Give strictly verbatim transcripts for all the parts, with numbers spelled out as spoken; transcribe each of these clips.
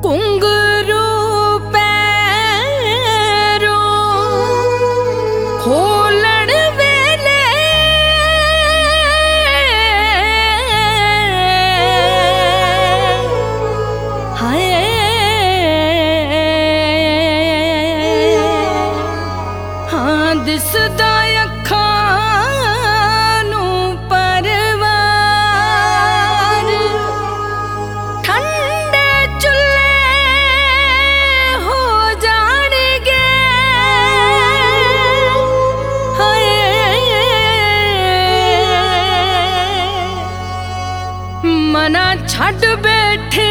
घुंघरू पैरों खोलण वेले हाय हाँ दिसदा अखां नूं परवार ठंडे चुल्हे हो जाणगे हाय मना छड्ड बैठे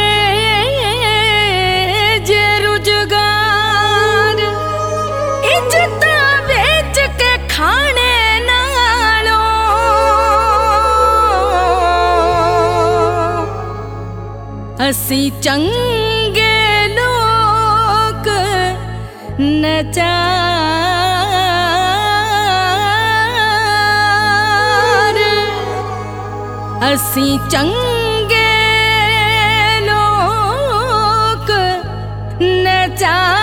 जे रुजगार इज्जत बेच के खाने नालों असी चंगे लोग नचार असी चंगे लोग नचार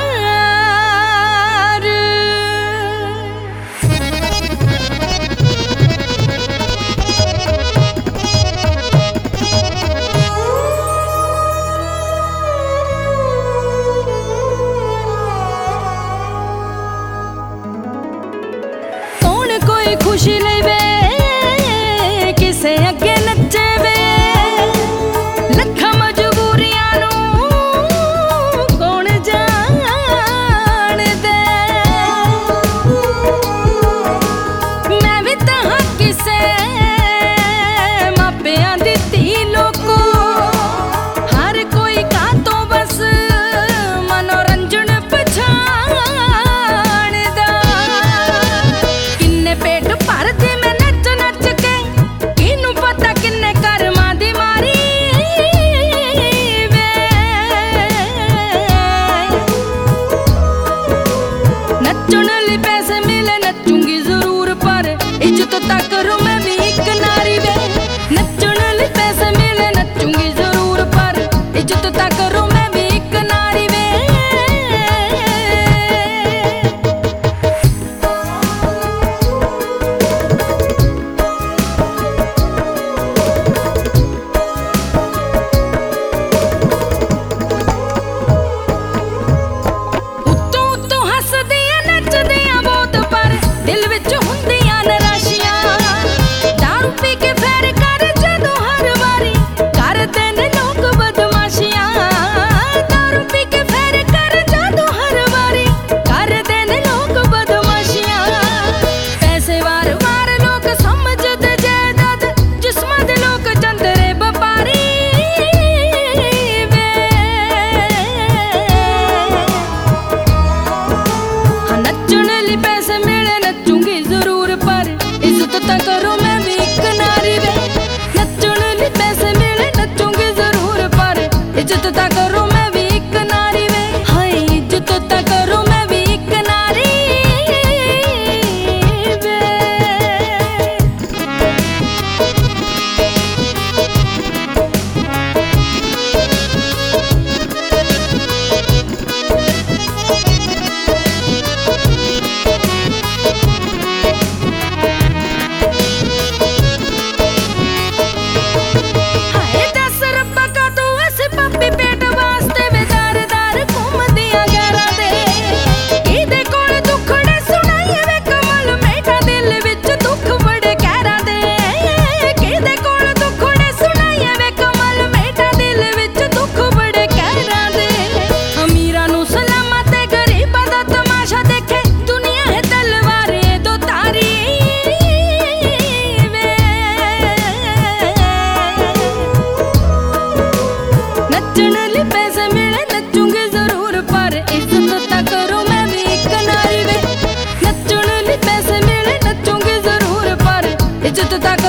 कौन कोई खुशी लेवे किसे अगे नचे वे लखा मजबूरियां नू कौन जान दे मैं भी तां किसे मापियां दी धी लोको हर कोई का तो बस मनोरंजन पछाणदा किन्ने पेट भरदे मैं नच नच के किनू पता किन्ने कर्मां दी मारी वे नचण लई पैसे मिले नचूंगी जरूर पर इज्जत तक करूं मैं भी एक नारी वे नचण लई पैसे मिले नचूंगी जरूर पर इज्जत तक करूं मैं भी एक नारी वे उत्तों उत्तों हसदियां नचदियां बहुत पर दिल विच हुंदियां निराशियां दारू पी के फेर कर जदों हर वारी करदे ने लोग बदमाशियां दारू पी के फेर कर जदों हर वारी करदे ने लोग बदमाशियां पैसे वार वार लोग समझदे जायदाद जिस्मां दे लोग चंदरे व्यापारी वे हाँ नचण लई पैसे मिले नचूंगी जरूर पर इज्जत तां करूं मैं भी एक नारी वे नचण लई पैसे मिले नचूंगी जरूर पर इज्जत तां करूं मैं भी एक नारी वे हाय इज्जत तां करूं मैं भी एक नारी वे हाय दस रब्बा का तू ऐसे पप्पी पेट वास्ते वे दार दार घूमदियां गैरां दे किदे कोल दुखड़े सुनाइए वे कमल मेरा दिल विच दुख बड़े गहरा दे किदे कोल दुखड़े सुनाइए वे कमल मेरा दिल विच दुख बड़े गहरा दे अमीरां नू सलामां ते गरीबां दा तमाशा देखे दुनिया है तलवारे दो तारी वे नचण लई पैसे मिले नचूंगी जरूर पर इज्जत तां करूं मैं भी एक नारी वे नचण लई पैसे मिले नचूंगी जरूर पर इज्जत तां